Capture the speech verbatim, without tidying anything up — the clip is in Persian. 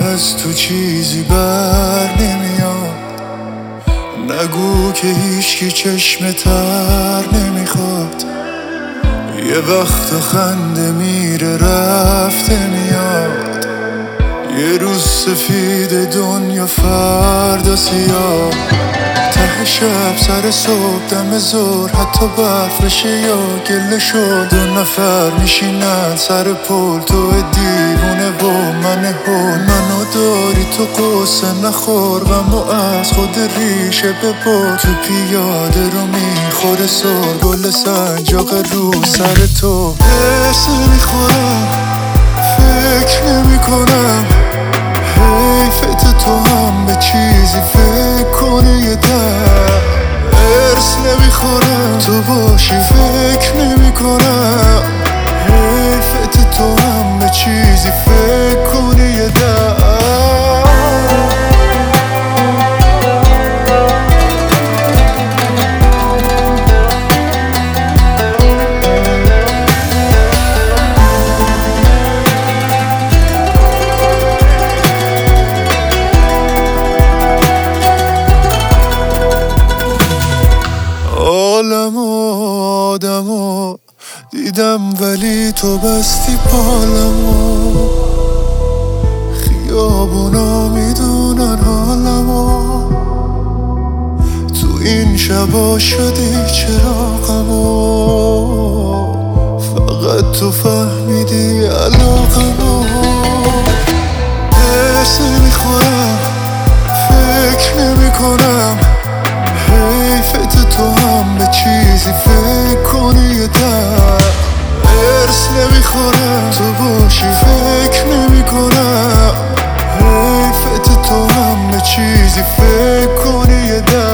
از تو چیزی بر نمیاد، نگو که هیچکی چشم تر نمیخواد. یه وقت خنده میره رفته میاد، یه روز سفید دنیا فردا سیاه. ته شب سر صبح دم زور حتی برف بشه یا گله شد، دو نفر میشینن سر پل، تو دیوونه و من هول. منو داری تو قصه نخور، غمو از خود ریشه ببر. تو پیاده رو میخوره سر، گل سنجاق رو سر تو. حس میخورم فکر نمی کنم، حیفت تو هم به چیزی فکر کنی. یه در ارس نمیخورم تو باشی فکر نمی کنم، حیفت تو هم به چیزی فکر کنی. یه در عالم و آدمو دیدم ولی تو بستی پالمو. خیابونا میدونن حالمو، تو این شبا شدی چراغمو. فقط تو فهمیدی علاقمو. حس میخورم فکر نمی کنم، حیفت تو هم به چیزی فکر کنی. یه در ارس نمیخورم تو باشی فکر نمی کنم، حیفت تو هم به چیزی فکر کنی. یه در